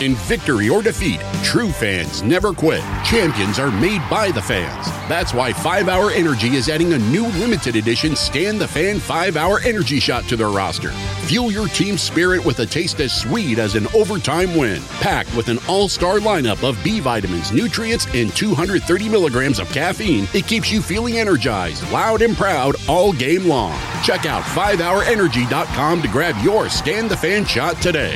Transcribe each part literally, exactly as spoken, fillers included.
In victory or defeat, true fans never quit. Champions are made by the fans. That's why five hour Energy is adding a new limited edition Stan the Fan five hour Energy shot to their roster. Fuel your team's spirit with a taste as sweet as an overtime win. Packed with an all-star lineup of B vitamins, nutrients, and two hundred thirty milligrams of caffeine, it keeps you feeling energized, loud, and proud all game long. Check out five hour energy dot com to grab your Stan the Fan shot today.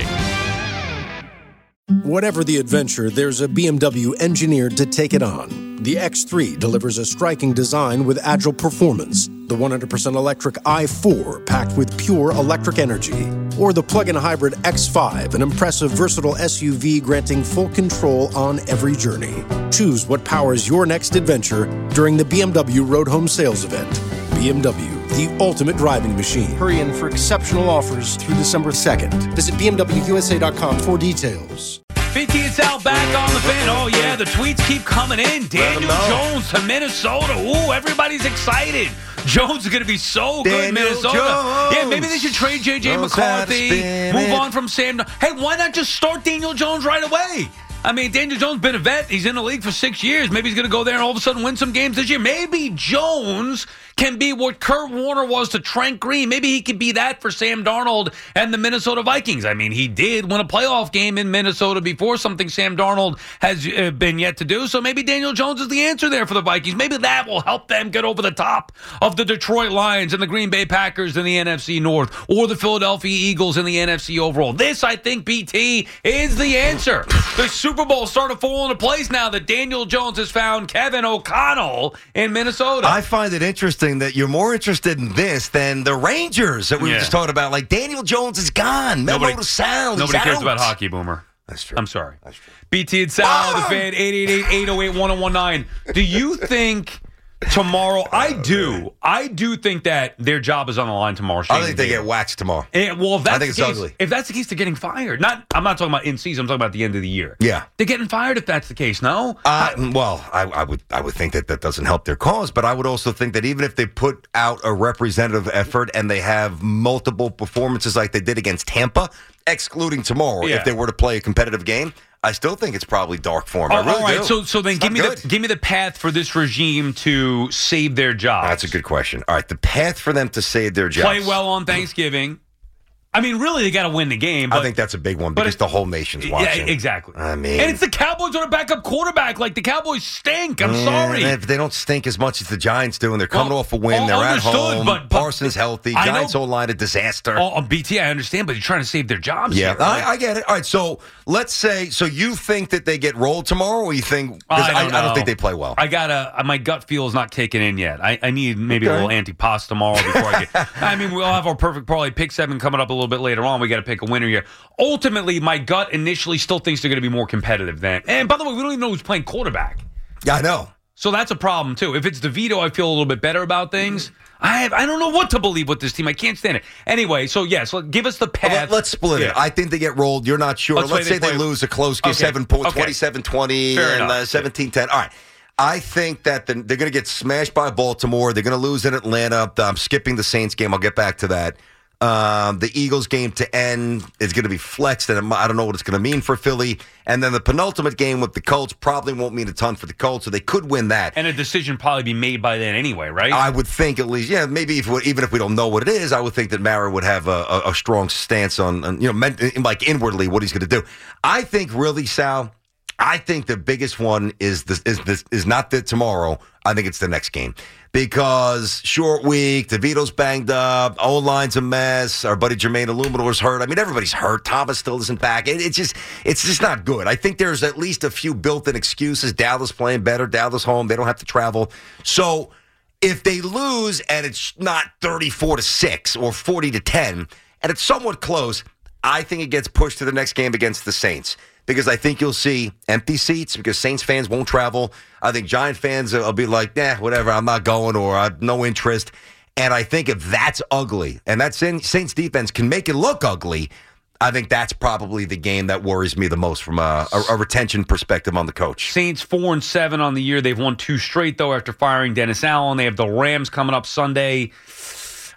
Whatever the adventure, there's a B M W engineered to take it on. The X three delivers a striking design with agile performance. The one hundred percent electric i four packed with pure electric energy. Or the plug-in hybrid X five, an impressive, versatile S U V granting full control on every journey. Choose what powers your next adventure during the B M W Road Home Sales Event. B M W, the ultimate driving machine. Hurry in for exceptional offers through December second. Visit B M W U S A dot com for details. B T and Sal back on the fan. Oh, yeah, the tweets keep coming in. Daniel Jones to Minnesota. Ooh, everybody's excited. Jones is going to be so good in Minnesota. Jones. Yeah, maybe they should trade J J. Jones McCarthy, move on from Sam. Hey, why not just start Daniel Jones right away? I mean, Daniel Jones been a vet. He's in the league for six years. Maybe he's going to go there and all of a sudden win some games this year. Maybe Jones can be what Kurt Warner was to Trent Green. Maybe he could be that for Sam Darnold and the Minnesota Vikings. I mean, he did win a playoff game in Minnesota before, something Sam Darnold has uh, been yet to do. So maybe Daniel Jones is the answer there for the Vikings. Maybe that will help them get over the top of the Detroit Lions and the Green Bay Packers in the N F C North, or the Philadelphia Eagles in the N F C overall. This, I think, B T, is the answer. The Super Bowl started to fall into place now that Daniel Jones has found Kevin O'Connell in Minnesota. I find it interesting that you're more interested in this than the Rangers that we Yeah. were just talking about. Like, Daniel Jones is gone. Mellow Nobody- to sound. Nobody He's cares out. about hockey, Boomer. That's true. I'm sorry. That's true. B T and Sal, the fan, eight eight eight, eight oh eight, one oh one nine. Do you think tomorrow, I do, I do think that their job is on the line tomorrow. I think they get waxed tomorrow. And, well, if that's I think the it's case, ugly. If that's the case, they're getting fired. Not, I'm not talking about in season. I'm talking about the end of the year. Yeah. They're getting fired if that's the case. No. Uh, well, I, I would I would think that that doesn't help their cause, but I would also think that even if they put out a representative effort and they have multiple performances like they did against Tampa, excluding tomorrow, Yeah. if they were to play a competitive game, I still think it's probably dark form. Oh, I really all right. do. So, so then It's give me not the good. give me the path for this regime to save their jobs. That's a good question. All right, the path for them to save their jobs. Play well on Thanksgiving. I mean, really, they got to win the game. But I think that's a big one but because it- the whole nation's watching. Yeah, exactly. I mean, and it's the Cowboys on a backup quarterback. Like, the Cowboys stink. I'm sorry. Eh, They don't stink as much as the Giants do, and they're coming Well, off a win. all They're at understood, home. but- but- Parsons healthy. I know- Giants O-line a disaster. Oh, on B T, I understand, but you're trying to save their jobs. Yeah, here, right? I, I get it. All right, so let's say, so you think that they get rolled tomorrow, or you think, because I I, don't I don't know. think they play well. I gotta. My gut feel is not kicking in yet. I, I need maybe Okay. a little antipasto tomorrow before I get. I mean, we'll have our perfect parlay pick seven coming up a little bit later on. We got to pick a winner here. Ultimately, my gut initially still thinks they're going to be more competitive than. And by the way, we don't even know who's playing quarterback. Yeah, I know. So that's a problem too. If it's DeVito, I feel a little bit better about things. I have, I don't know what to believe with this team. I can't stand it. Anyway, so yes, let give us the path. Let, us split Yeah. it. I think they get rolled. You're not sure. Let's Let's, say say they they, play- lose a close game, Okay. seven points, Okay. twenty-seven twenty, Fair and enough. uh, seventeen ten. All right. I think that the, they're going to get smashed by Baltimore. They're going to lose in Atlanta. I'm skipping the Saints game. I'll get back to that. Um, the Eagles game to end is going to be flexed, and I don't know what it's going to mean for Philly. And then the penultimate game with the Colts probably won't mean a ton for the Colts, so they could win that. and a decision probably be made by then anyway, right? I would think at least, yeah, maybe if we, even if we don't know what it is, I would think that Mara would have a, a, a strong stance on, on you know, men, like inwardly what he's going to do. I think really, Sal, I think the biggest one is this is this is not the tomorrow. I think it's the next game because short week, DeVito's banged up, O line's a mess. Our buddy Jermaine Illuminator's hurt. I mean, everybody's hurt. Thomas still isn't back. It, it's just it's just not good. I think there's at least a few built-in excuses. Dallas playing better. Dallas home. They don't have to travel. So if they lose and it's not thirty-four to six or forty to ten, and it's somewhat close, I think it gets pushed to the next game against the Saints. Because I think you'll see empty seats because Saints fans won't travel. I think Giant fans will be like, nah, whatever, I'm not going or I have no interest. And I think if that's ugly and that Saints defense can make it look ugly, I think that's probably the game that worries me the most from a, a, a retention perspective on the coach. Saints four and seven on the year. They've won two straight though after firing Dennis Allen. They have the Rams coming up Sunday.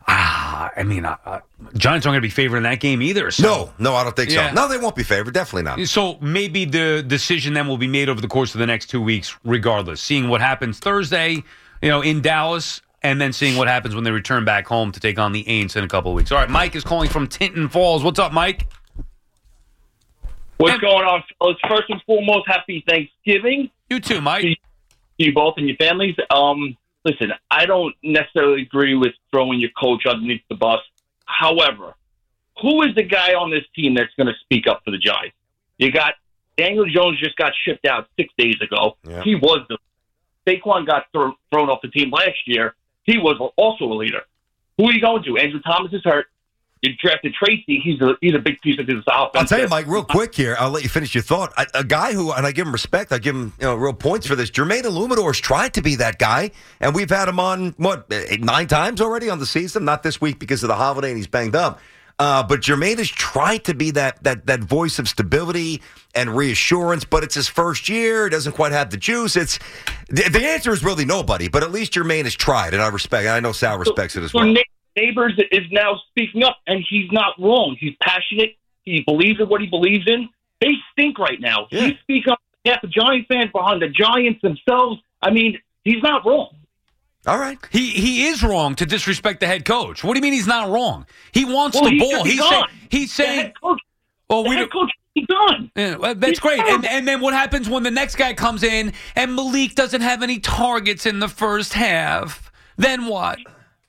Ah, I mean, uh, uh, Giants aren't going to be favored in that game either. So. No, no, I don't think Yeah. so. No, they won't be favored. Definitely not. So maybe the decision then will be made over the course of the next two weeks, regardless. Seeing what happens Thursday, you know, in Dallas, and then seeing what happens when they return back home to take on the Aints in a couple of weeks. All right, Mike is calling from Tinton Falls. What's up, Mike? What's going on, fellas? First and foremost, happy Thanksgiving You too, Mike. to you both and your families. Um, listen, I don't necessarily agree with throwing your coach underneath the bus. However, who is the guy on this team that's going to speak up for the Giants? You got Daniel Jones just got shipped out six days ago. Yeah. He was the Saquon got throw, thrown off the team last year. He was also a leader. Who are you going to? Andrew Thomas is hurt. You drafted Tracy. He's a he's a big piece of this offense. I'll tell you, Mike, real quick here. I'll let you finish your thought. A, a guy who, and I give him respect, I give him you know real points for this. Jermaine Illumidore's tried to be that guy, and we've had him on, what, eight, nine times already on the season? Not this week because of the holiday and he's banged up. Uh, but Jermaine has tried to be that that that voice of stability and reassurance, but it's his first year. He doesn't quite have the juice. It's the, the answer is really nobody, but at least Jermaine has tried, and I respect it. I know Sal respects it as so well. Na- Neighbors is now speaking up, and he's not wrong. He's passionate. He believes in what he believes in. They stink right now. Yeah. He speaks up behalf of Giant fans behind the Giants themselves. I mean, he's not wrong. All right. He he is wrong to disrespect the head coach. What do you mean he's not wrong? He wants Well, the he ball. should be He's gone. saying he's The saying head coach, well, the we head don't- coach is gone. Yeah, well, that's He's great. gone. And, and then what happens when the next guy comes in and Malik doesn't have any targets in the first half? Then what?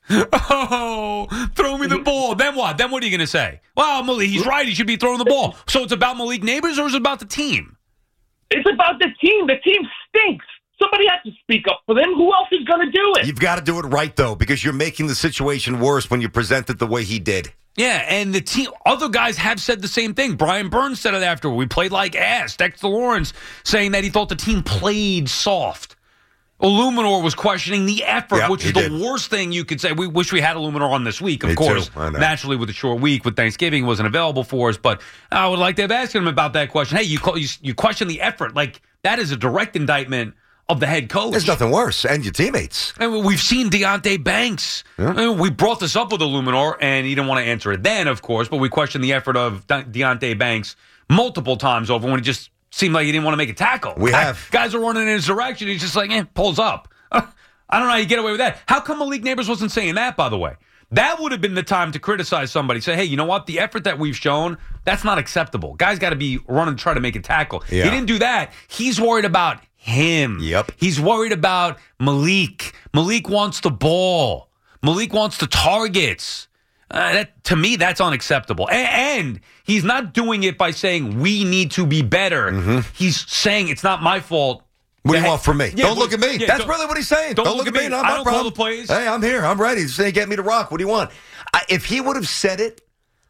Oh, throw me the ball. Then what? Then what are you going to say? Well, Malik, he's right. He should be throwing the ball. So it's about Malik Neighbors or is it about the team? It's about the team. The team stinks. Somebody has to speak up for them. Who else is going to do it? You've got to do it right, though, because you're making the situation worse when you present it the way he did. Yeah, and the team, other guys have said the same thing. Brian Burns said it after. We played like ass. Dexter Lawrence saying that he thought the team played soft. Illuminor was questioning the effort, Yep, which he is the did. worst thing you could say. We wish we had Illuminor on this week, of Me too. course. I know. Naturally, with a short week, with Thanksgiving, wasn't available for us. But I would like to have asked him about that question. Hey, you call, you, you question the effort. Like, that is a direct indictment of the head coach. There's nothing worse, and your teammates. And we've seen Deontay Banks. Yeah. I mean, we brought this up with Illuminor, and he didn't want to answer it then, of course, but we questioned the effort of De- Deontay Banks multiple times over when it just seemed like he didn't want to make a tackle. We I- have. Guys are running in his direction. He's just like, eh, pulls up. I don't know how you get away with that. How come Malik Neighbors wasn't saying that, by the way? That would have been the time to criticize somebody. Say, hey, you know what? The effort that we've shown, that's not acceptable. Guys got to be running to try to make a tackle. Yeah. He didn't do that. He's worried about him. Yep. He's worried about Malik. Malik wants the ball. Malik wants the targets. Uh, that, to me, that's unacceptable. And, and he's not doing it by saying we need to be better. Mm-hmm. He's saying it's not my fault. What do you Yeah, want from me? yeah, don't look at me. yeah, That's don't- really what he's saying. don't Don't, look look at at me. me. Not I my don't call problem. the plays. Hey, I'm here. I'm ready. Say, get me to rock. What do you want? I, if he would have said it,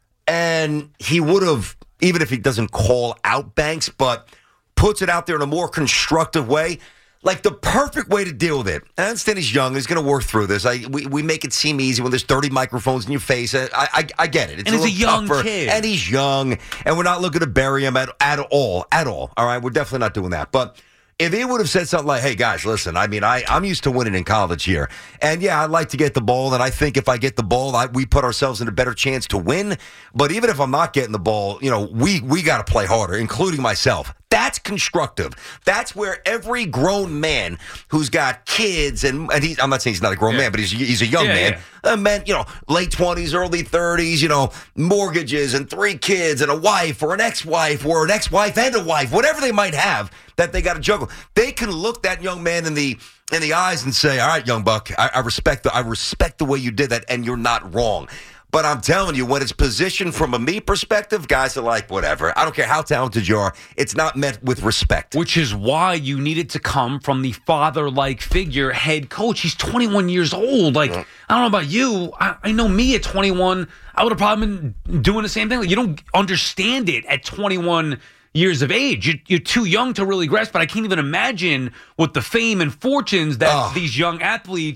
and he would have, even if he doesn't call out Banks, but puts it out there in a more constructive way, like the perfect way to deal with it. I understand he's young. He's going to work through this. I, we, we make it seem easy when there's thirty microphones in your face. I, I, I get it. It's And he's a little young tougher, kid. And he's young, and we're not looking to bury him at, at all, at all. All right, we're definitely not doing that. But if he would have said something like, hey, guys, listen, I mean, I, I'm used to winning in college here. And, yeah, I'd like to get the ball, and I think if I get the ball, I, we put ourselves in a better chance to win. But even if I'm not getting the ball, you know, we, we got to play harder, including myself. That's constructive. That's where every grown man who's got kids, and, and he, I'm not saying he's not a grown Yeah. man, but he's, he's a young Yeah, man. yeah. Uh, men, you know, late twenties, early thirties, you know, mortgages and three kids and a wife or an ex-wife or an ex-wife and a wife, whatever they might have that they got to juggle. They can look that young man in the in the eyes and say, all right, young buck, I, I respect the I respect the way you did that, and you're not wrong. But I'm telling you, when it's positioned from a me perspective, guys are like, whatever. I don't care how talented you are. It's not met with respect. Which is why you needed to come from the father-like figure, head coach. He's twenty-one years old. Like, I don't know about you. I, I know me at twenty-one, I would have probably been doing the same thing. Like, you don't understand it at twenty-one years of age. You're, you're too young to really grasp, but I can't even imagine what the fame and fortunes that Oh. these young athletes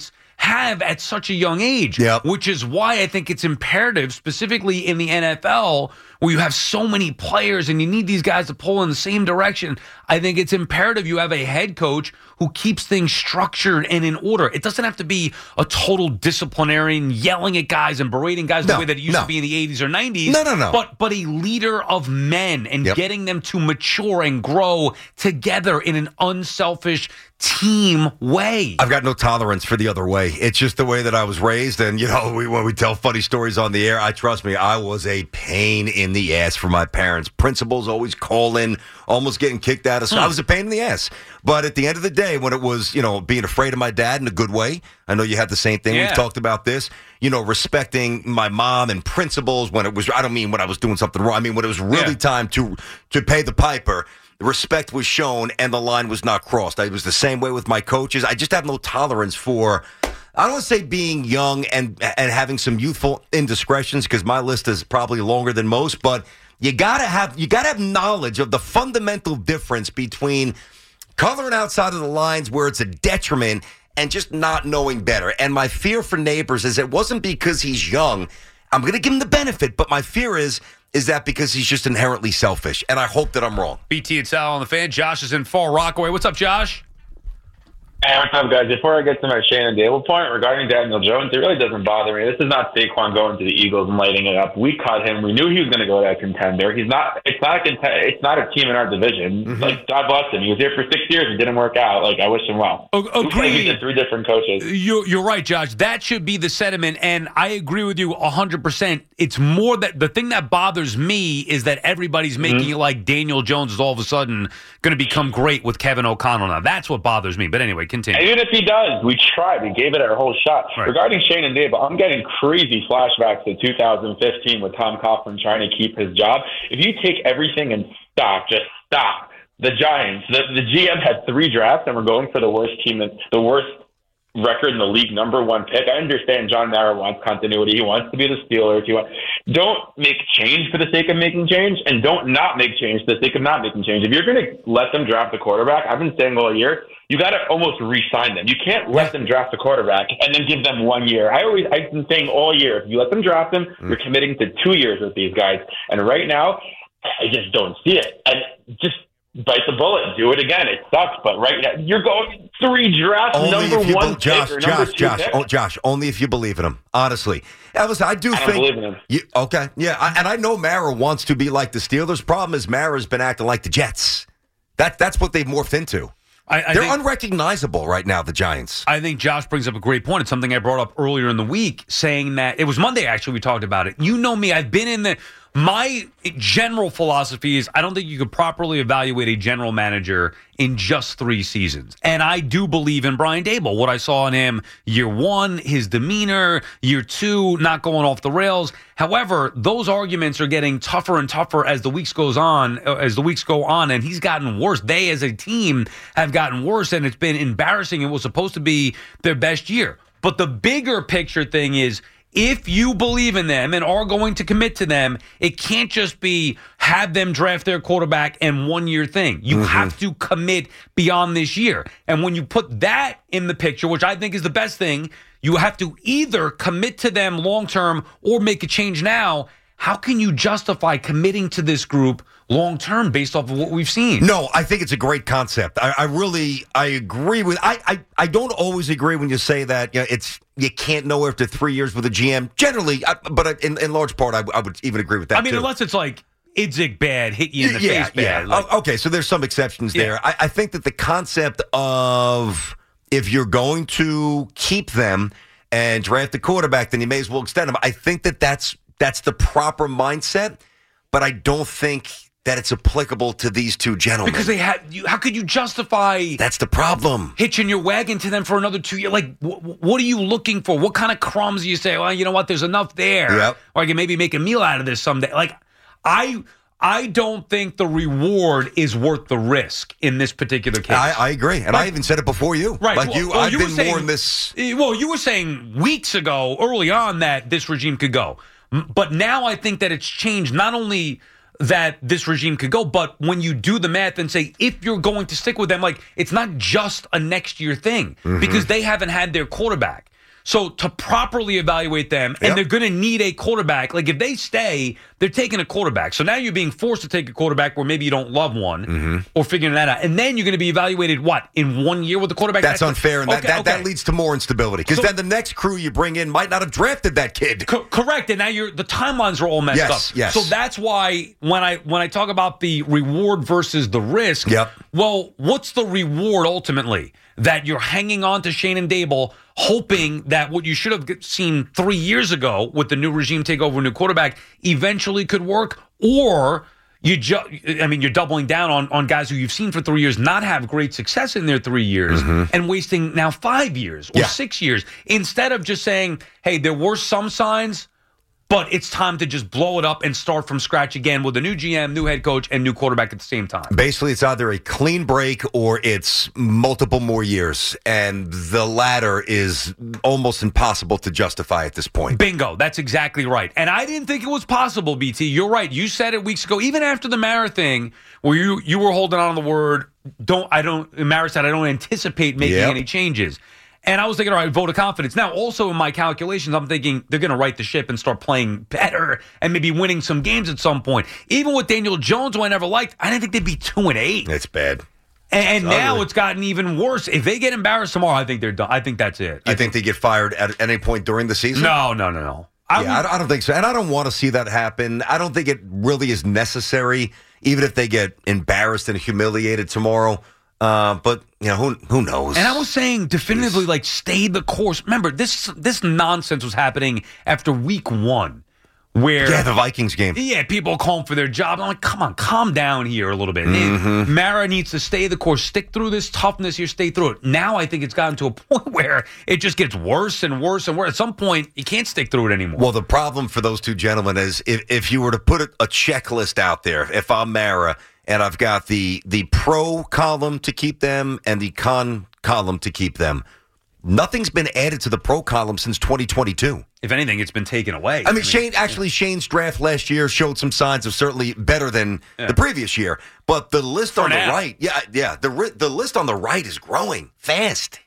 have at such a young age, yep. which is why I think it's imperative, specifically in the N F L, where you have so many players and you need these guys to pull in the same direction. I think it's imperative you have a head coach who keeps things structured and in order. It doesn't have to be a total disciplinarian yelling at guys and berating guys no, the way that it used no. to be in the eighties or nineties. No, no, no. But, but a leader of men and yep. getting them to mature and grow together in an unselfish team way. I've got no tolerance for the other way. It's just the way that I was raised. And, you know, we, when we tell funny stories on the air, I trust me, I was a pain in the ass for my parents. Principals always calling, almost getting kicked out of school. Hmm. I was a pain in the ass. But at the end of the day, when it was, you know, being afraid of my dad in a good way, I know you had the same thing. Yeah. We've talked about this, you know, respecting my mom and principals when it was, I don't mean when I was doing something wrong. I mean, when it was really yeah. time to to pay the piper. Respect was shown and the line was not crossed. I was the same way with my coaches. I just have no tolerance for, I don't want to say being young and and having some youthful indiscretions, because my list is probably longer than most, but you gotta have you gotta have knowledge of the fundamental difference between coloring outside of the lines where it's a detriment and just not knowing better. And my fear for Neighbors is it wasn't because he's young. I'm going to give him the benefit, but my fear is is that because he's just inherently selfish, and I hope that I'm wrong. B T and Sal on the Fan. Josh is in Far Rockaway. What's up, Josh? Hey, what's up, guys? Before I get to my Shannon Dable point regarding Daniel Jones, it really doesn't bother me. This is not Saquon going to the Eagles and lighting it up. We cut him. We knew he was going to go to a contender. He's not. It's not a contender. It's not a team in our division. Mm-hmm. Like, God bless him. He was here for six years. It didn't work out. Like, I wish him well. Agreed. He's three different coaches. You're, you're right, Josh. That should be the sentiment, and I agree with you one hundred percent. It's more that the thing that bothers me is that everybody's making mm-hmm. it like Daniel Jones is all of a sudden going to become great with Kevin O'Connell now. That's what bothers me. But anyway, continue. Even if he does, we tried. We gave it our whole shot. Right. Regarding Shane and Dable, I'm getting crazy flashbacks to two thousand fifteen with Tom Coughlin trying to keep his job. If you take everything and stop, just stop. The Giants, the, the G M had three drafts, and we're going for the worst team, in, the worst record in the league, number one pick. I understand John Mara wants continuity. He wants to be the Steelers. He wants, don't make change for the sake of making change, and don't not make change for the sake of not making change. If you're going to let them draft a quarterback, I've been saying all year, you got to almost re-sign them. You can't let them draft a quarterback and then give them one year. I always, I've been saying all year, if you let them draft them, mm. you're committing to two years with these guys. And right now, I just don't see it. And just bite the bullet, do it again. It sucks, but right now you're going three drafts, only number if you one be- Josh, pick or Josh, number two Josh, pick. oh, Josh. Only if you believe in him. Honestly, Elvis, I do I think. don't believe in him. You, okay, yeah, I, and I know Mara wants to be like the Steelers. Problem is, Mara's been acting like the Jets. That that's what they've morphed into. I, I They're think, unrecognizable right now, the Giants. I think Josh brings up a great point. It's something I brought up earlier in the week, saying that it was Monday, actually, we talked about it. You know me, I've been in the my general philosophy is I don't think you could properly evaluate a general manager in just three seasons. And I do believe in Brian Daboll. What I saw in him year one, his demeanor, year two, not going off the rails. However, those arguments are getting tougher and tougher as the weeks goes on, as the weeks go on, and he's gotten worse. They as a team have gotten worse, and it's been embarrassing. It was supposed to be their best year. But the bigger picture thing is, if you believe in them and are going to commit to them, it can't just be have them draft their quarterback and one-year thing. You mm-hmm. have to commit beyond this year. And when you put that in the picture, which I think is the best thing, you have to either commit to them long-term or make a change now. How can you justify committing to this group long-term based off of what we've seen? No, I think it's a great concept. I, I really, I agree with, I, I, I don't always agree when you say that, you know, it's, you can't know after three years with a G M. Generally, I, but in, in large part, I, I would even agree with that, I mean, too. Unless it's like, Idzik bad, hit you in the yeah, face bad. Yeah. Like, okay, so there's some exceptions yeah. there. I, I think that the concept of if you're going to keep them and draft a quarterback, then you may as well extend them. I think that that's, that's the proper mindset, but I don't think that it's applicable to these two gentlemen. Because they had, you, how could you justify That's the problem. hitching your wagon to them for another two years? Like, wh- what are you looking for? What kind of crumbs do you say, well, you know what, there's enough there. Yep. Or I can maybe make a meal out of this someday. Like, I I don't think the reward is worth the risk in this particular case. I, I agree. And Like- I even said it before you. Right. Like Well- you, well, I've you were been saying- more in this. Well, you were saying weeks ago, early on, that this regime could go. M- But now I think that it's changed, not only that this regime could go, but when you do the math and say, if you're going to stick with them, like, it's not just a next year thing, Mm-hmm. because they haven't had their quarterback. So to properly evaluate them, and Yep. they're going to need a quarterback. Like if they stay, they're taking a quarterback. So now you're being forced to take a quarterback where maybe you don't love one Mm-hmm. or figuring that out. And then you're going to be evaluated, what, in one year with the quarterback? That's unfair, and that, Okay, that, okay. that leads to more instability. Because So- then the next crew you bring in might not have drafted that kid. Co- correct, and now you're the timelines are all messed Yes, up. yes. So that's why when I when I talk about the reward versus the risk, Yep. well, what's the reward ultimately? That you're hanging on to Shane and Dable, hoping that what you should have seen three years ago with the new regime take over a new quarterback eventually could work, or you ju- I mean, you're doubling down on, on guys who you've seen for three years not have great success in their three years and wasting now five years or Yeah. six years instead of just saying, hey, there were some signs, but it's time to just blow it up and start from scratch again with a new G M, new head coach, and new quarterback at the same time. Basically, it's either a clean break or it's multiple more years. And the latter is almost impossible to justify at this point. Bingo. That's exactly right. And I didn't think it was possible, B T. You're right. You said it weeks ago, even after the Mara thing, where you, you were holding on to the word, don't, I don't, Mara said, I don't anticipate making Yep. any changes. And I was thinking, all right, vote of confidence. Now, also in my calculations, I'm thinking they're going to right the ship and start playing better and maybe winning some games at some point. Even with Daniel Jones, who I never liked, I didn't think they'd be two and eight. It's bad. And, and It's now ugly. it's gotten even worse. If they get embarrassed tomorrow, I think they're done. I think that's it. You think they get fired at any point during the season? No, no, no, no. I Yeah, I would- don't, I don't think so. And I don't want to see that happen. I don't think it really is necessary, even if they get embarrassed and humiliated tomorrow. Uh, but, you know, who who knows? And I was saying definitively, like, stay the course. Remember, this this nonsense was happening after week one, where yeah, the Vikings game. yeah, people calling for their job. I'm like, come on, calm down here a little bit. Mm-hmm. Mara needs to stay the course, stick through this toughness here, stay through it. Now I think it's gotten to a point where it just gets worse and worse and worse. At some point, you can't stick through it anymore. Well, the problem for those two gentlemen is if, if you were to put a, a checklist out there, if I'm Mara and I've got the the pro column to keep them and the con column to keep them, nothing's been added to the pro column since twenty twenty-two. If anything, it's been taken away. I mean, Shane actually Shane's draft last year showed some signs of certainly better than Yeah. the previous year. But the list For on the now. right, yeah, yeah, the ri- the list on the right is growing fast.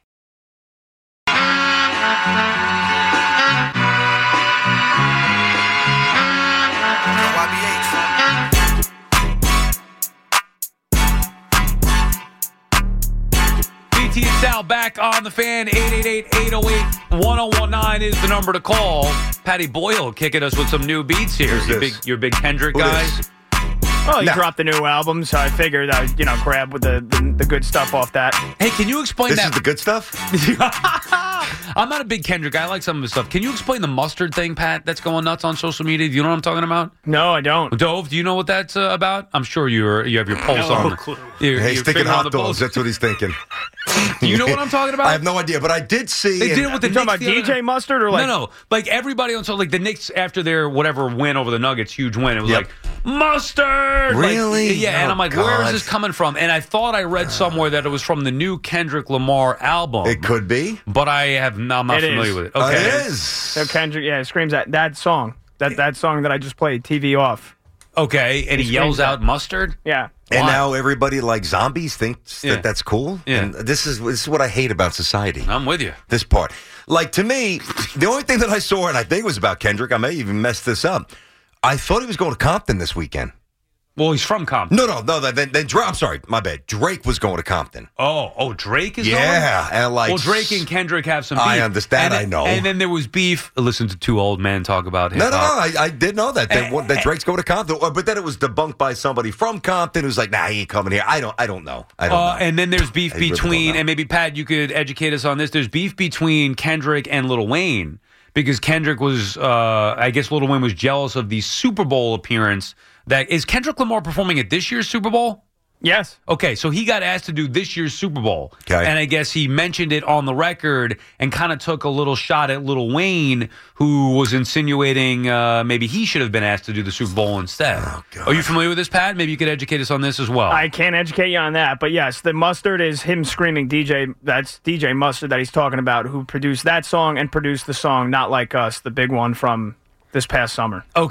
B T and Sal back on the fan. eight eight eight, eight oh eight, one oh one nine is the number to call. Patty Boyle kicking us with some new beats here. Who's You this? big, you're a big Kendrick Who guy. this? Well, he No. dropped the new album, so I figured I'd, you know, grab with the, the, the good stuff off that. Hey, can you explain This that? is the good stuff? I'm not a big Kendrick guy. I like some of his stuff. Can you explain the mustard thing, Pat, that's going nuts on social media? Do you know what I'm talking about? No, I don't. Dove, do you know what that's uh, about? I'm sure you're, you have your pulse No on. clue. You're, Hey, you're sticking finger on hot the dogs. pulse. That's what he's thinking. Do you know what I'm talking about? I have no idea, but I did see. They did and- it with the You talking Knicks about the D J other- Mustard or like? no, no. Like everybody on so like the Knicks after their whatever win over the Nuggets, huge win. It was Yep. like mustard. Like, Really? yeah. and Oh, I'm like, where is God. this coming from? And I thought I read somewhere that it was from the new Kendrick Lamar album. It could be. but I have I'm not It familiar is. with it. Uh, Okay. it is. So Kendrick, yeah, screams that that song, that that song that I just played, T V off. Okay. And he, He yells screams out that. mustard. Yeah. And Why? now everybody like zombies thinks Yeah. that that's cool. Yeah. And this is this is what I hate about society. I'm with you. This part. Like, to me, the only thing that I saw, and I think it was about Kendrick, I may even mess this up. I thought he was going to Compton this weekend. Well, he's from Compton. No, no, no. Then, then Dra- I'm sorry, my bad. Drake was going to Compton. Oh, oh, Drake is going? Yeah, and like, Well, Drake and Kendrick have some beef. I understand, And I know. And then there was beef. Listen to two old men talk about hip No, no, no. hop. I, I did know that that, Eh, that Drake's going to Compton, Or- but then it was debunked by somebody from Compton who's like, "Nah, he ain't coming here." I don't, I don't know. I don't Uh, know. and then there's beef I really don't between, know. and maybe Pat, you could educate us on this. There's beef between Kendrick and Lil Wayne because Kendrick was, uh, I guess, Lil Wayne was jealous of the Super Bowl appearance. That is Kendrick Lamar performing at this year's Super Bowl? Yes. Okay, so he got asked to do this year's Super Bowl. Okay. And I guess he mentioned it on the record and kind of took a little shot at Lil Wayne, who was insinuating uh, maybe he should have been asked to do the Super Bowl instead. Oh, God. Are you familiar with this, Pat? Maybe you could educate us on this as well. I can't educate you on that, but yes, the Mustard is him screaming D J. That's D J Mustard that he's talking about, who produced that song and produced the song "Not Like Us," the big one from this past summer. Okay.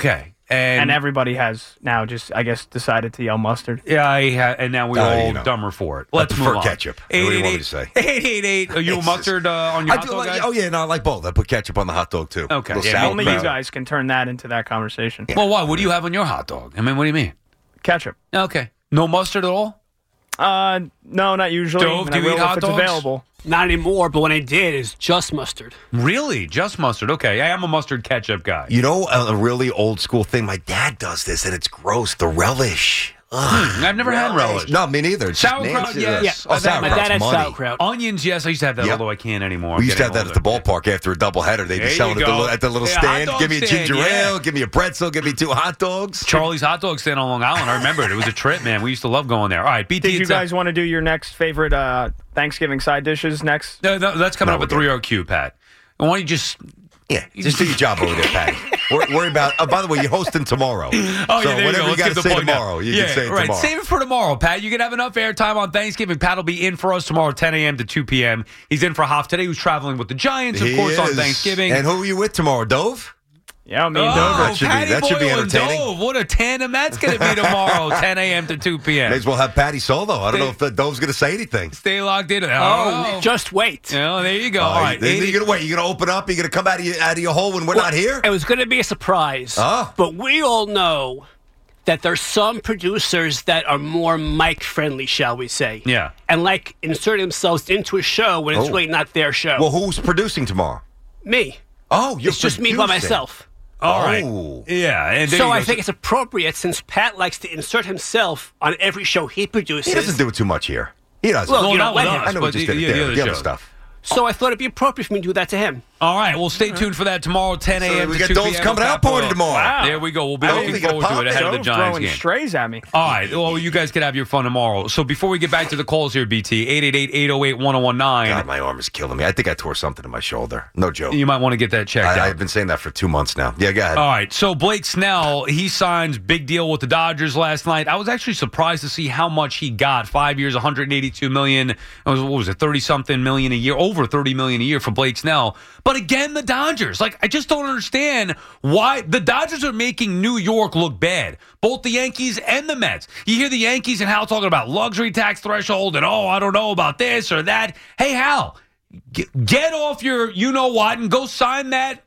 And, And everybody has now just, I guess, decided to yell mustard. yeah, I ha- and now we're Oh, all you know. dumber for it. I Let's prefer move on. ketchup. What do you want me to say? eight eight eight. Are you a It's mustard uh, on your I hot do dog like, guy? oh, yeah, no, I like both. I put ketchup on the hot dog, too. Okay, Little yeah, sour Only cream. you guys can turn that into that conversation. Well, why? What do you have on your hot dog? I mean, what do you mean? Ketchup. Okay. No mustard at all? Uh, no, not usually. Dove, and do I you will eat if hot it's dogs? available. Not anymore, but when I did, it's just mustard. Really? Just mustard? Okay. I am a mustard ketchup guy. You know, a, a really old school thing, my dad does this, and it's gross, the relish. Ugh. I've never had relish. No, me neither. It's just Sauerkraut, nasty. yes. Oh, I've had- My dad sauerkraut's had money. sauerkraut. Onions, yes. I used to have that, Yep. although I can't anymore. I'm We used to have getting that at the older. ballpark after a doubleheader. They'd There be you selling at the, go. li- at the little Yeah, hot stand. dog Give me a stand, ginger yeah. ale, give me a pretzel, give me two hot dogs. Charlie's Hot Dog Stand on Long Island. I remember it. It was a trip, man. We used to love going there. All right, B T. Did you it's, uh, guys want to do your next favorite uh, Thanksgiving side dishes next? No, no, that's coming No, up at we're three oh Q, Pat. Why don't you just... Yeah, just do your job over there, Patty. Worry, worry about. Oh, by the way, you're hosting tomorrow. Oh, so yeah, there you whatever go. you, Let's got give to the say plug now. tomorrow, you yeah, can say it right. tomorrow. Save it for tomorrow, Pat. You can have enough airtime on Thanksgiving. Pat will be in for us tomorrow, ten a.m. to two p.m. He's in for Hoff today, who's traveling with the Giants, of He course, on is. Thanksgiving. And who are you with tomorrow, Dove? Yeah, me and Oh, Dover. That should be- Patty that should be Boyle and entertaining. Dove. What a tandem that's going to be tomorrow, ten a.m. to two p.m. May as well have Patty solo. I don't know if uh, Dove's going to say anything. Stay locked in. Oh, Oh, just wait. oh, there you go. Uh, All right, you, eighty are going to wait. You're going to open up. You're going to come out of your, out of your hole when we're Well, not here. It was going to be a surprise. Oh. But we all know that there's some producers that are more mic friendly, shall we say. Yeah. And like insert themselves into a show when it's Oh. really not their show. Well, who's producing tomorrow? me. Oh, you're It's just me by producing. myself. All right. Oh. Yeah. And there So you I go. think it's appropriate since Pat likes to insert himself on every show he produces. He doesn't do it too much here. He doesn't. Well, Well, you not know, with let him. us, I know we but just the- did it yeah, there. the The other other shows. stuff. So I thought it'd be appropriate for me to do that to him. All right. Well, stay tuned for that tomorrow, ten a.m. So to we two got p.m. Dove's coming with out Pat party Boyle. tomorrow. Wow. There we go. We'll be I don't looking think it'll forward to pop it it. ahead of the Dove's Giants throwing game. strays at me. All right. Well, you guys can have your fun tomorrow. So before we get back to the calls here, B T, eight eight eight, eight oh eight, one oh one nine. God, my arm is killing me. I think I tore something in my shoulder. No joke. You might want to get that checked out. I, I've been saying that for two months now. Yeah, go ahead. All right. So Blake Snell, he signs big deal with the Dodgers last night. I was actually surprised to see how much he got. Five years, one hundred eighty-two million dollars. What was it, thirty-something million a year? Over thirty million dollars a year for Blake Snell. But again, the Dodgers. Like, I just don't understand why the Dodgers are making New York look bad. Both the Yankees and the Mets. You hear the Yankees and Hal talking about luxury tax threshold and, oh, I don't know about this or that. Hey, Hal, get, get off your you-know-what and go sign that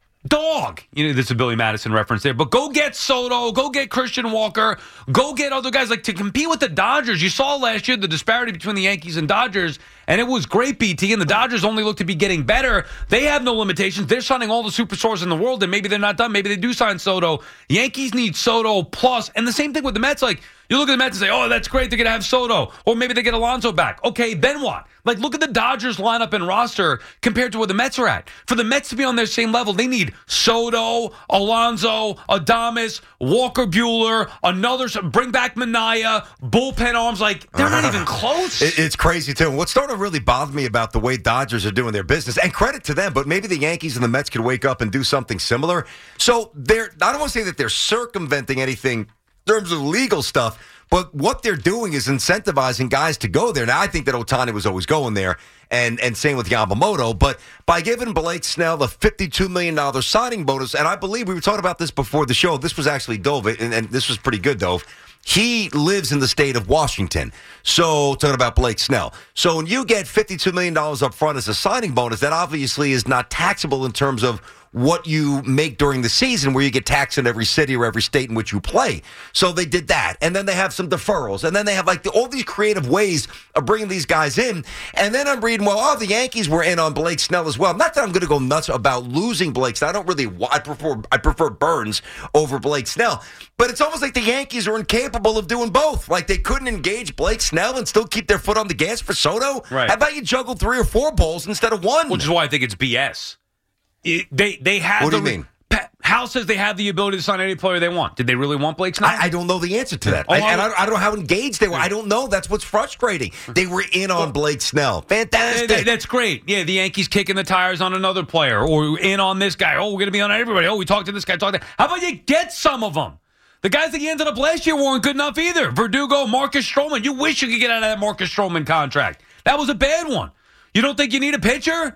dog. You know, this is a Billy Madison reference there. But go get Soto. Go get Christian Walker. Go get other guys. Like, to compete with the Dodgers, you saw last year the disparity between the Yankees and Dodgers, and it was great, B T, and the Dodgers only look to be getting better. They have no limitations. They're signing all the superstars in the world, and maybe they're not done. Maybe they do sign Soto. Yankees need Soto plus, and the same thing with the Mets. Like, you look at the Mets and say, oh, that's great, they're going to have Soto. Or maybe they get Alonso back. Okay, then what? Like, look at the Dodgers lineup and roster compared to where the Mets are at. For the Mets to be on their same level, they need Soto, Alonso, Adames, Walker Buehler, another, bring back Manaea, bullpen arms. Like, they're not even close. It, it's crazy, too. What's starting to really bother me about the way Dodgers are doing their business, and credit to them, but maybe the Yankees and the Mets could wake up and do something similar. So they're, I don't want to say that they're circumventing anything in terms of legal stuff, but what they're doing is incentivizing guys to go there. Now, I think that Ohtani was always going there, and, and same with Yamamoto, but by giving Blake Snell a fifty-two million dollars signing bonus, and I believe we were talking about this before the show, this was actually Dove, and, and this was pretty good, Dove. He lives in the state of Washington. So, talking about Blake Snell. So, when you get fifty-two million dollars up front as a signing bonus, that obviously is not taxable in terms of what you make during the season, where you get taxed in every city or every state in which you play. So they did that. And then they have some deferrals. And then they have like the, all these creative ways of bringing these guys in. And then I'm reading, well, oh, the Yankees were in on Blake Snell as well. Not that I'm going to go nuts about losing Blake Snell. I don't really, I prefer, I prefer Burns over Blake Snell. But it's almost like the Yankees are incapable of doing both. Like they couldn't engage Blake Snell and still keep their foot on the gas for Soto. Right. How about you juggle three or four balls instead of one? Which is why I think it's B S. It, they they have. What do the, you mean? Pat, Hal says they have the ability to sign any player they want. Did they really want Blake Snell? I, I don't know the answer to that. Oh, I, and I- I, I don't know how engaged they were. I don't know. That's what's frustrating. They were in on Blake Snell. Fantastic. That- that's great. Yeah, the Yankees kicking the tires on another player, or in on this guy. Oh, we're going to be on everybody. Oh, we talked to this guy. Talked to. How about you get some of them? The guys that you ended up last year weren't good enough either. Verdugo, Marcus Stroman. You wish you could get out of that Marcus Stroman contract. That was a bad one. You don't think you need a pitcher?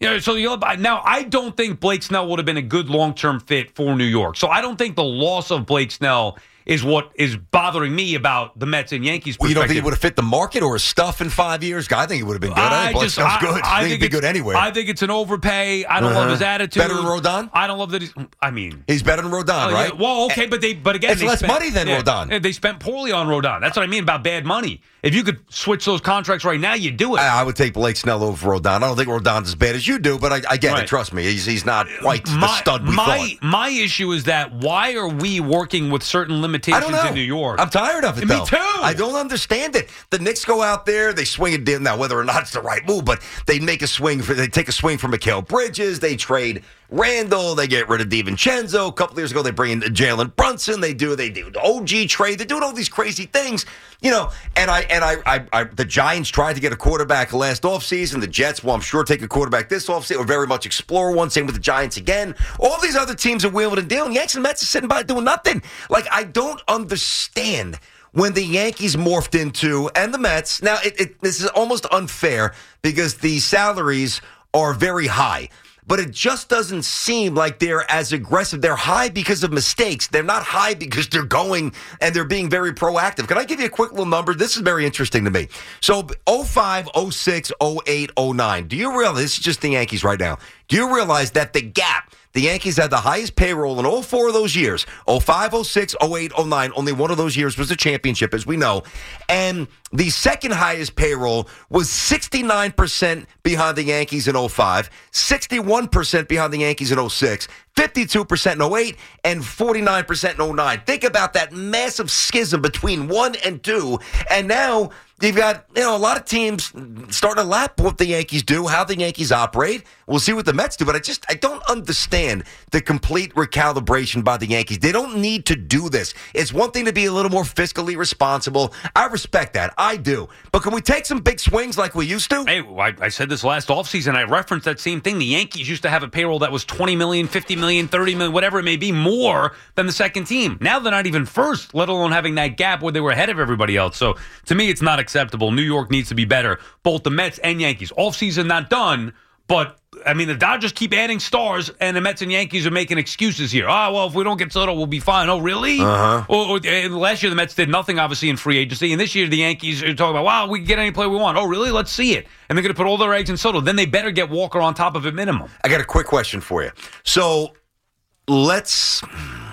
Yeah, so you'll, now I don't think Blake Snell would have been a good long-term fit for New York. So I don't think the loss of Blake Snell is what is bothering me about the Mets and Yankees. Well, you don't think he would have fit the market or his stuff in five years? I think he would have been good. I, I Blake just, Snell's I, good. I, I think he'd be good anywhere. I think it's an overpay. I don't uh-huh. love his attitude. Better than Rodon? I don't love that he's. I mean, he's better than Rodon, uh, right? Yeah, well, okay, but they, but again, it's they less spent, money than yeah, Rodon. They spent poorly on Rodon. That's what I mean about bad money. If you could switch those contracts right now, you do it. I, I would take Blake Snell over Rodon. I don't think Rodon's as bad as you do, but I, I get right. it. Trust me, he's he's not quite my, the stud we my, thought. My issue is that why are we working with certain limitations in New York? I'm tired of it, Me though. too. I don't understand it. The Knicks go out there, they swing it in. Now, whether or not it's the right move, but they make a swing for, they take a swing for Mikal Bridges. They trade Randall. They get rid of DiVincenzo. A couple years ago, they bring in Jalen Brunson. They do, they do the O G trade. They're doing all these crazy things, you know. And I, and I, I, I the Giants tried to get a quarterback last offseason. The Jets, well, I'm sure take a quarterback this offseason, or very much explore one. Same with the Giants again. All these other teams are wheeling and dealing. Yankees and Mets are sitting by doing nothing. Like, I don't understand when the Yankees morphed into, and the Mets, now it, it, this is almost unfair because the salaries are very high, but it just doesn't seem like they're as aggressive. They're high because of mistakes. They're not high because they're going and they're being very proactive. Can I give you a quick little number? This is very interesting to me. So oh five, oh six, oh eight, oh nine. Do you realize, this is just the Yankees right now, do you realize that the gap, the Yankees had the highest payroll in all four of those years, oh five, oh six, oh eight, oh nine. Only one of those years was a championship, as we know. And the second highest payroll was sixty-nine percent behind the Yankees in oh five, sixty-one percent behind the Yankees in oh six, fifty-two percent in oh eight, and forty-nine percent in oh nine. Think about that massive schism between one and two. And now you've got, you know, a lot of teams starting to lap what the Yankees do, how the Yankees operate. We'll see what the Mets do, but I just, I don't understand the complete recalibration by the Yankees. They don't need to do this. It's one thing to be a little more fiscally responsible. I respect that. I do. But can we take some big swings like we used to? Hey, I, I said this last offseason. I referenced that same thing. The Yankees used to have a payroll that was twenty million dollars, fifty million dollars, thirty million dollars, whatever it may be, more than the second team. Now they're not even first, let alone having that gap where they were ahead of everybody else. So to me, it's not acceptable. New York needs to be better. Both the Mets and Yankees. Offseason not done, but I mean, the Dodgers keep adding stars, and the Mets and Yankees are making excuses here. Oh, well, if we don't get Soto, we'll be fine. Oh, really? Uh-huh. Or, or, and last year, the Mets did nothing, obviously, in free agency. And this year, the Yankees are talking about, wow, we can get any player we want. Oh, really? Let's see it. And they're going to put all their eggs in Soto. Then they better get Walker on top of it minimum. I got a quick question for you. So let's,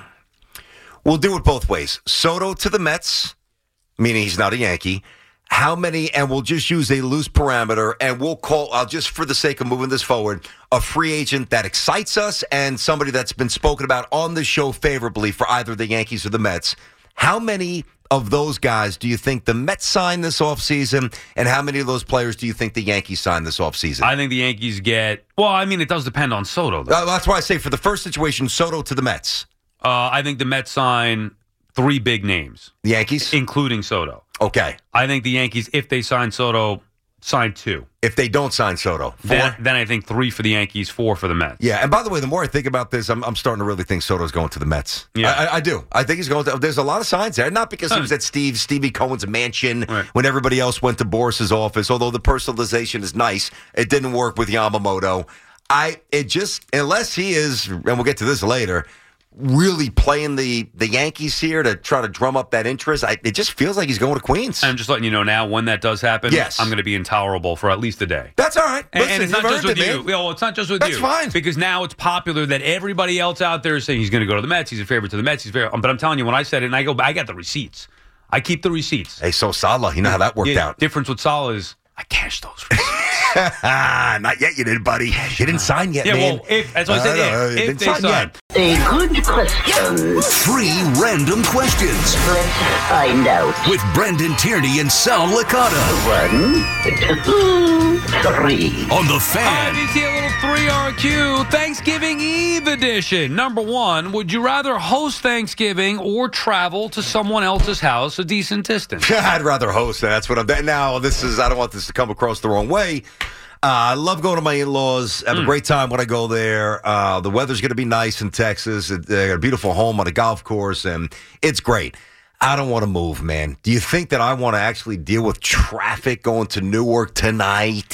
we'll do it both ways. Soto to the Mets, meaning he's not a Yankee. How many, and we'll just use a loose parameter, and we'll call, I'll just for the sake of moving this forward, a free agent that excites us and somebody that's been spoken about on the show favorably for either the Yankees or the Mets. How many of those guys do you think the Mets sign this offseason, and how many of those players do you think the Yankees sign this offseason? I think the Yankees get, well, I mean, it does depend on Soto, though. Uh, that's why I say for the first situation, Soto to the Mets. Uh, I think the Mets sign three big names. The Yankees? Including Soto. Okay. I think the Yankees, if they sign Soto, sign two. If they don't sign Soto, four? Then, then I think three for the Yankees, four for the Mets. Yeah, and by the way, the more I think about this, I'm, I'm starting to really think Soto's going to the Mets. Yeah. I, I do. I think he's going to. There's a lot of signs there. Not because he was at Steve, Stevie Cohen's mansion right. when everybody else went to Boris's office, although the personalization is nice. It didn't work with Yamamoto. I, it just, unless he is, and we'll get to this later, really playing the, the Yankees here to try to drum up that interest, I, it just feels like he's going to Queens. I'm just letting you know now, when that does happen, yes. I'm going to be intolerable for at least a day. That's all right. And, Listen, and it's not just with it, you. Well, it's not just with That's you. That's fine. Because now it's popular that everybody else out there is saying he's going to go to the Mets. He's a favorite to the Mets. He's very. But I'm telling you, when I said it, and I go, I got the receipts. I keep the receipts. Hey, so Salah, you know how that worked yeah, out. Difference with Salah is I cashed those receipts. Not yet, you did, buddy. You didn't sign yet, yeah, man. Well, if, that's what I said. Uh, if, if they sign. Yet. A good question. Three random questions. Let's find out. With Brendan Tierney and Sal Licata. One, two, three. On the Fan. All right, you see a little three R Q Thanksgiving Eve edition. Number one, would you rather host Thanksgiving or travel to someone else's house a decent distance? I'd rather host. That's what I'm. Now, this is. I don't want this to come across the wrong way. Uh, I love going to my in-laws. Have mm. a great time when I go there. Uh, the weather's going to be nice in Texas. They got a beautiful home on a golf course, and it's great. I don't want to move, man. Do you think that I want to actually deal with traffic going to Newark tonight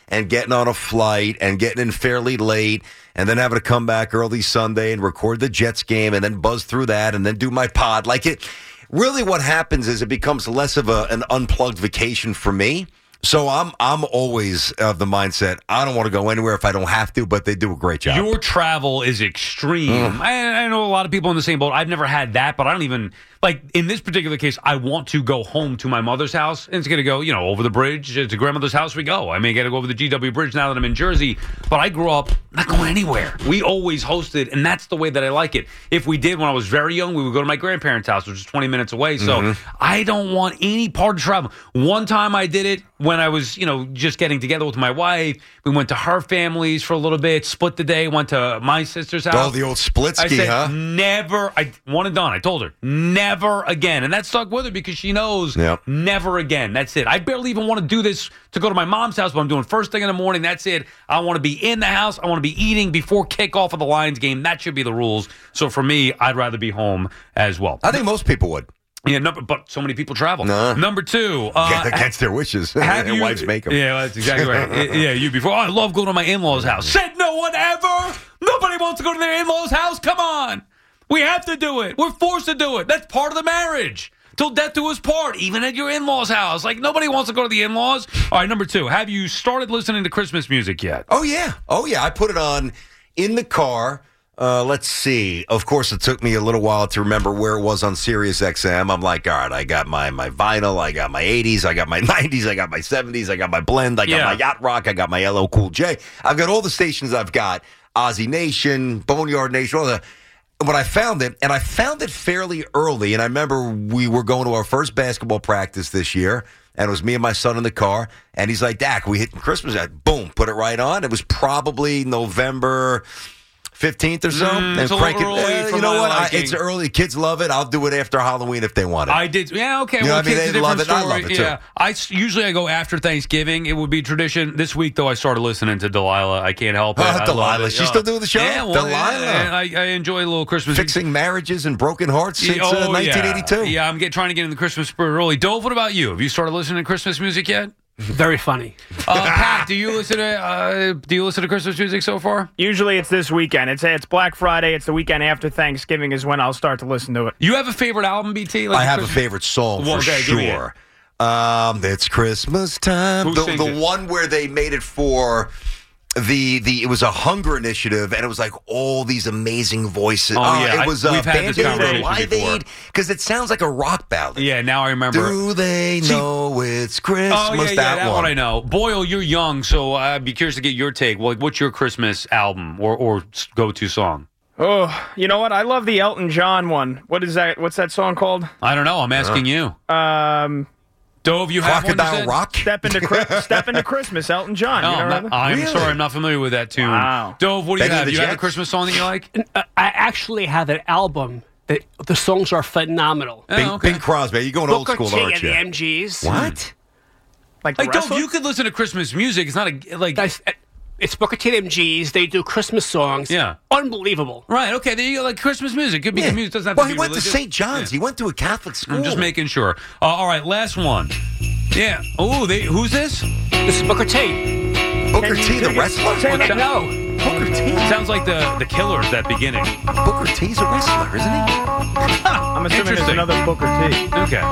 and getting on a flight and getting in fairly late and then having to come back early Sunday and record the Jets game and then buzz through that and then do my pod. Like it, really what happens is it becomes less of a, an unplugged vacation for me. So I'm I'm always of the mindset, I don't want to go anywhere if I don't have to, but they do a great job. Your travel is extreme. Mm. I, I know a lot of people in the same boat. I've never had that, but I don't even, like, in this particular case, I want to go home to my mother's house. And it's going to go, you know, over the bridge. To grandmother's house we go. I may got to go over the G W Bridge now that I'm in Jersey. But I grew up not going anywhere. We always hosted, and that's the way that I like it. If we did when I was very young, we would go to my grandparents' house, which is twenty minutes away. So mm-hmm. I don't want any part of travel. One time I did it when I was, you know, just getting together with my wife. We went to her family's for a little bit, split the day, went to my sister's house. Oh, the old Splitsky, I said, huh? Never, I one and done. I told her, never again. And that stuck with her because she knows yep. never again. That's it. I barely even want to do this to go to my mom's house, but I'm doing first thing in the morning. That's it. I want to be in the house. I want to be eating before kickoff of the Lions game. That should be the rules. So for me, I'd rather be home as well. I think most people would. Yeah, number, but so many people travel. Nah. Number two. Uh, against their wishes. Have Their you, wives make them. Yeah, that's exactly right. Yeah, you before. Oh, I love going to my in-laws' house. Said no one ever. Nobody wants to go to their in-laws' house. Come on. We have to do it. We're forced to do it. That's part of the marriage. Till death do us part, even at your in-laws' house. Like, nobody wants to go to the in-laws. All right, number two. Have you started listening to Christmas music yet? Oh, yeah. Oh, yeah. I put it on in the car. Uh, let's see. Of course, it took me a little while to remember where it was on Sirius X M. I'm like, all right, I got my, my vinyl, I got my eighties, I got my nineties, I got my seventies, I got my blend, I got Yeah. my Yacht Rock, I got my L L Cool J. I've got all the stations I've got. Ozzy Nation, Boneyard Nation, all the... When I found it, and I found it fairly early, and I remember we were going to our first basketball practice this year, and it was me and my son in the car, and he's like, Dak, we hit Christmas, boom, put it right on. It was probably November fifteenth or so. Mm, it's a crank little it, early eh, for you know my what? I, liking. it's early. Kids love it. I'll do it after Halloween if they want it. I did. Yeah, okay. You know well, what I mean? kids, They a love different it. I love story. it, too. Yeah. I s- usually I go after Thanksgiving. It would be tradition. This week, though, I started listening to Delilah. I can't help it. Oh, I love Delilah. it. She's Yeah. still doing the show? Yeah, well, Delilah. yeah, I, I enjoy a little Christmas. Fixing marriages and broken hearts since oh, uh, yeah. nineteen eighty-two. Yeah, I'm get, trying to get in the Christmas spirit early. Dove, what about you? Have you started listening to Christmas music yet? Very funny. Uh, Pat, do you listen to uh, do you listen to Christmas music so far? Usually it's this weekend. It's it's Black Friday. It's the weekend after Thanksgiving is when I'll start to listen to it. You have a favorite album, B T? Like I the have Christmas- a favorite song Well, for okay, give me it. sure. Um, it's Christmas time. Who the sings the it? one where they made it for the the it was a hunger initiative, and it was like all these amazing voices. Oh, yeah, it I- was uh, we've had this Band Aid or conversation Live before. Aid because it sounds like a rock ballad. Yeah, now I remember. Do they See- know it's Christmas? Oh, yeah, yeah, that, that one. one I know. Boyle, you're young, so I'd be curious to get your take. Like, what's your Christmas album or, or go-to song? Oh, you know what? I love the Elton John one. What is that? What's that song called? I don't know. I'm asking you. Um, Dove, you have one? you Crocodile said? Rock. Step into Chri- Step into Christmas, Elton John. No, You know I'm, what I not, mean? I'm Really? sorry. I'm not familiar with that tune. Wow. Dove, what do you Benny have? the You have a Jets? Christmas song that you like? Uh, I actually have an album that the songs are phenomenal. Oh, Bing, okay. Bing Crosby. You're going old Booker school, T aren't and you? the M Gs. What? Like the Like, Dove, wrestler? you could listen to Christmas music. It's not a, like... Guys, uh, it's Booker T and the M Gs. They do Christmas songs. Yeah. Unbelievable. Right, okay, there you go. Like, Christmas music. Could be Yeah. music. Doesn't have well, to he be went religious. to Saint John's. Yeah. He went to a Catholic school. I'm just making sure. Uh, all right, last one. Yeah. Oh, they. Who's this? This is Booker T. Booker T, the wrestler. Say that no. Booker T. Sounds like the the Killers at beginning. Booker T's a wrestler, isn't he? I'm assuming it's Interesting. another Booker T. Okay.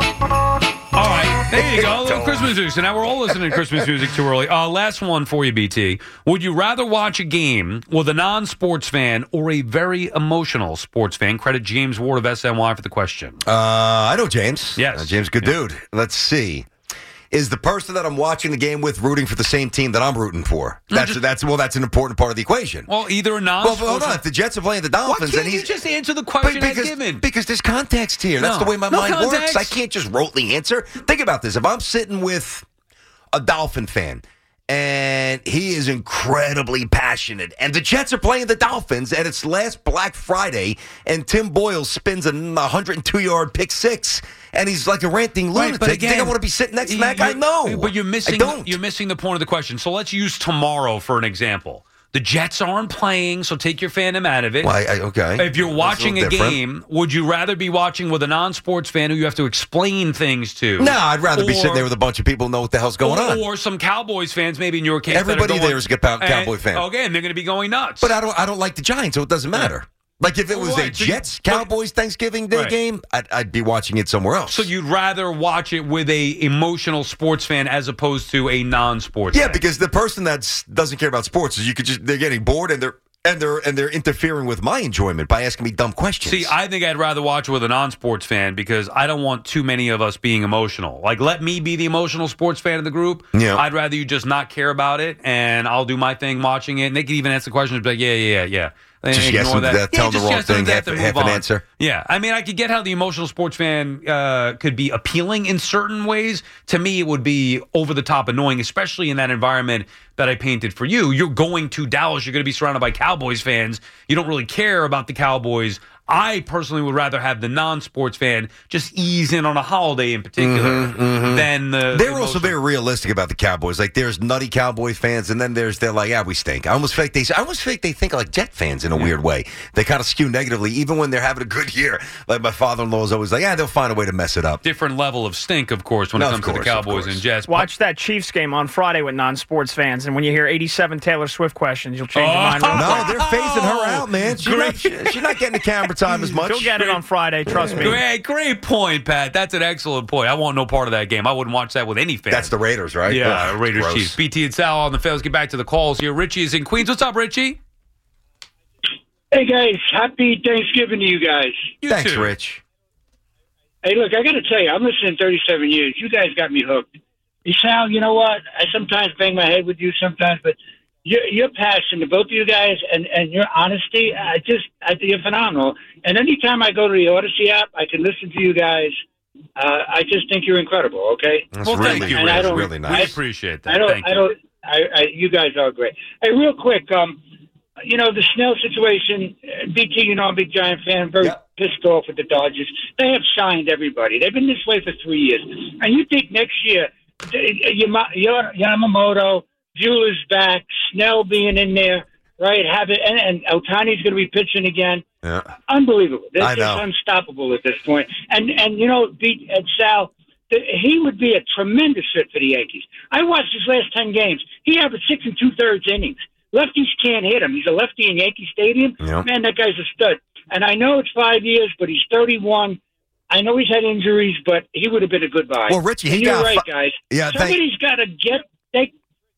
All right, there you go. A little Christmas music. So now we're all listening to Christmas music too early. Uh, last one for you, B T. Would you rather watch a game with a non-sports fan or a very emotional sports fan? Credit James Ward of S N Y for the question. Uh, I know James. Yes. Uh, James, good Yeah. dude. Let's see. Is the person that I'm watching the game with rooting for the same team that I'm rooting for? No, That's just- that's well, that's an important part of the equation. Well, either a Well, non-sports. but hold on. If the Jets are playing the Why Dolphins, can't and you he's just answer the But question I because, given? because there's context here. That's No. the way my No mind context. works. I can't just rotely answer. Think about this. If I'm sitting with a Dolphin fan and he is incredibly passionate, and the Jets are playing the Dolphins, and it's last Black Friday, and Tim Boyle spins a one hundred two yard pick six, and he's like a ranting Right, lunatic. but You think I again, want to be sitting next to that guy? you're- No. But you're missing. I don't. You're missing the point of the question. So let's use tomorrow for an example. The Jets aren't playing, so take your fandom out of it. Well, I, I, okay. If you're watching a, a game, would you rather be watching with a non-sports fan who you have to explain things to? No, I'd rather or, be sitting there with a bunch of people who know what the hell's going or, on. Or some Cowboys fans, maybe in your case. Everybody going, there is a Cowboy and, fan. Okay, and they're going to be going nuts. But I don't I don't like the Giants, so it doesn't matter. Like, if it was right, a so Jets you, Cowboys Thanksgiving Day right. game, I'd, I'd be watching it somewhere else. So you'd rather watch it with a emotional sports fan as opposed to a non-sports yeah, fan? because the person that doesn't care about sports is you could just they're getting bored and they're and they're and they're interfering with my enjoyment by asking me dumb questions. See, I think I'd rather watch it with a non-sports fan because I don't want too many of us being emotional. Like, let me be the emotional sports fan of the group. Yeah. I'd rather you just not care about it, and I'll do my thing watching it. And they could even ask the questions, be like, yeah, yeah, yeah. And Just ignore yes and that. that, tell yeah, them the wrong yes and thing, that, half, then half move an on. answer. Yeah, I mean, I could get how the emotional sports fan uh, could be appealing in certain ways. To me, it would be over the top annoying, especially in that environment that I painted for you. You're going to Dallas. You're going to be surrounded by Cowboys fans. You don't really care about the Cowboys. I personally would rather have the non-sports fan just ease in on a holiday in particular Mm-hmm, mm-hmm. than the. They're the also very realistic about the Cowboys. Like, there's nutty Cowboy fans, and then there's they're like, yeah, we stink. I almost feel like they, I almost feel like they think like Jet fans in a Yeah. weird way. They kind of skew negatively, even when they're having a good year. Like my father-in-law is always like, yeah, they'll find a way to mess it up. different level of stink, of course, when No, it of comes course, to the of Cowboys course. and Jets. Watch that Chiefs game on Friday with non-sports fans, and when you hear eighty-seven Taylor Swift questions, you'll change your mind. real No, quick. they're phasing her out, man. She's not, she- she's not getting the camera time as much. She'll get it on Friday, trust me. Great, great point, Pat. That's an excellent point. I want no part of that game. I wouldn't watch that with any fan. That's the Raiders, right? Yeah, Ugh, Raiders gross. Chiefs. B T and Sal on the field. Let's get back to the calls here. Richie is in Queens. What's up, Richie? Hey, guys. Happy Thanksgiving to you guys. You Thanks, too. Rich. Hey, look, I got to tell you, I'm listening thirty-seven years. You guys got me hooked. Hey, Sal, you know what? I sometimes bang my head with you sometimes, but your, your passion, to both of you guys, and, and your honesty, I just, I think you're phenomenal. And anytime I go to the Odyssey app, I can listen to you guys. Uh, I just think you're incredible, okay? That's Well, really, thank you, And I Rich. don't- really We nice. appreciate that. I don't, Thank I you. don't, I, I, you guys are great. Hey, real quick, um, you know, the Snell situation, uh, B T, you know, I'm a big Giant fan, very Yep. pissed off with the Dodgers. They have signed everybody. They've been this way for three years. And you think next year, Yama- Yamamoto, Bueller's back, Snell being in there, right? Have it, and, and Otani's going to be pitching again. Yeah. Unbelievable. They're I just know. unstoppable at this point. And, and you know, beat and Sal, th- he would be a tremendous fit for the Yankees. I watched his last ten games. He averaged six and two-thirds innings. Lefties can't hit him. He's a lefty in Yankee Stadium. Yeah. Man, that guy's a stud. And I know it's five years, but he's thirty-one. I know he's had injuries, but he would have been a good buy. Well, Richie, he And you're got right, fi- guys. Yeah, thank- Somebody's got to get. They,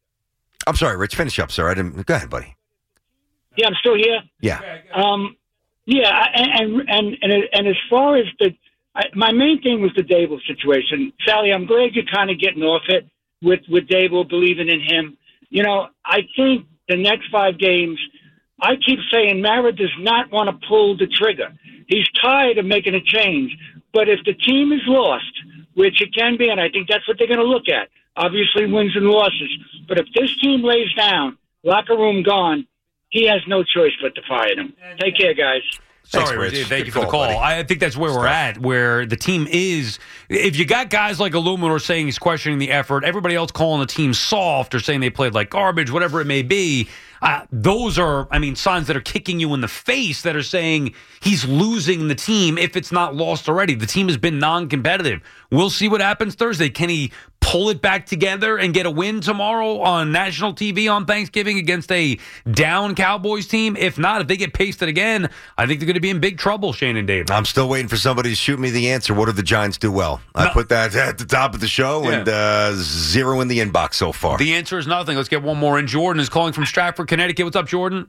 I'm sorry, Rich. Finish up, sir. I didn't. Go ahead, buddy. yeah, I'm still here. Yeah. Um, yeah, I- and and and and as far as the, I, my main thing was the Dable situation. Sally, I'm glad you're kind of getting off it with with Dable, believing in him. You know, I think the next five games, I keep saying Mara does not want to pull the trigger. He's tired of making a change. But if the team is lost, which it can be, and I think that's what they're going to look at, obviously wins and losses. But if this team lays down, locker room gone, he has no choice but to fire them. Take care, guys. Sorry, Thanks, Rich. Rich. Thank Good you for the call, call. buddy. I think that's where we're at, where the team is. If you got guys like Illuminor saying he's questioning the effort, everybody else calling the team soft or saying they played like garbage, whatever it may be, uh, those are, I mean, signs that are kicking you in the face that are saying he's losing the team if it's not lost already. The team has been non-competitive. We'll see what happens Thursday. Can he pull it back together and get a win tomorrow on national T V on Thanksgiving against a down Cowboys team? If not, if they get pasted again, I think they're going to be in big trouble, Shane and Dave. I'm still waiting for somebody to shoot me the answer. What did the Giants do well? I No. put that at the top of the show Yeah. and uh, zero in the inbox so far. The answer is nothing. Let's get one more in. Jordan is calling from Stratford, Connecticut. What's up, Jordan?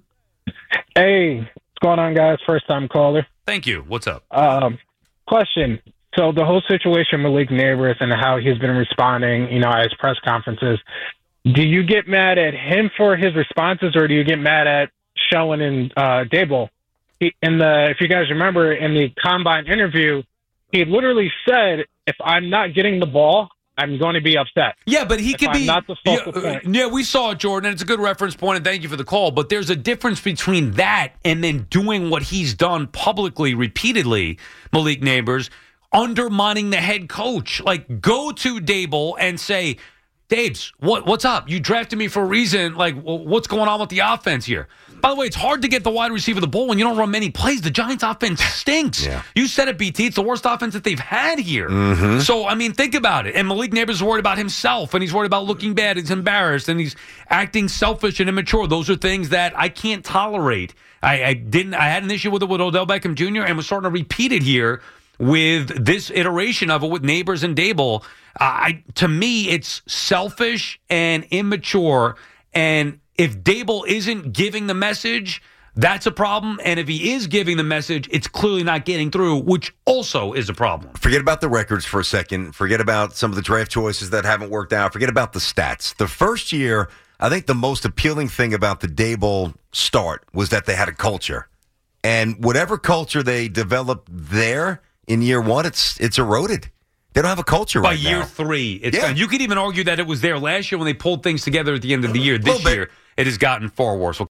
Hey, what's going on, guys? First time caller. Thank you. What's up? Um, question. So the whole situation with Malik Neighbors and how he's been responding, you know, at his press conferences, do you get mad at him for his responses, or do you get mad at Shellen and uh, Dable? He, in the, if you guys remember, in the combine interview, he literally said, "If I'm not getting the ball, I'm going to be upset." Yeah, but he If could I'm be not the focal yeah, point. yeah, we saw it, Jordan, and it's a good reference point, and thank you for the call. But there's a difference between that and then doing what he's done publicly, repeatedly, Malik Neighbors, undermining the head coach. Like, go to Dable and say, Dabes, what, what's up? You drafted me for a reason. Like, well, what's going on with the offense here? By the way, it's hard to get the wide receiver the ball when you don't run many plays. The Giants' offense stinks. Yeah. You said it, B T. It's the worst offense that they've had here. Mm-hmm. So, I mean, think about it. And Malik Neighbors is worried about himself, and he's worried about looking bad. He's embarrassed, and he's acting selfish and immature. Those are things that I can't tolerate. I, I didn't. I had an issue with it with Odell Beckham Junior, and was starting to repeat it here with this iteration of it with Neighbors and Dable. Uh, I, to me, it's selfish and immature. And if Dable isn't giving the message, that's a problem. And if he is giving the message, it's clearly not getting through, which also is a problem. Forget about the records for a second. Forget about some of the draft choices that haven't worked out. Forget about the stats. The first year, I think the most appealing thing about the Dable start was that they had a culture. And whatever culture they developed there in year one, it's it's eroded. They don't have a culture right now. By year three, it's Yeah. gone. You could even argue that it was there last year when they pulled things together at the end of the year. This year, it has gotten far worse.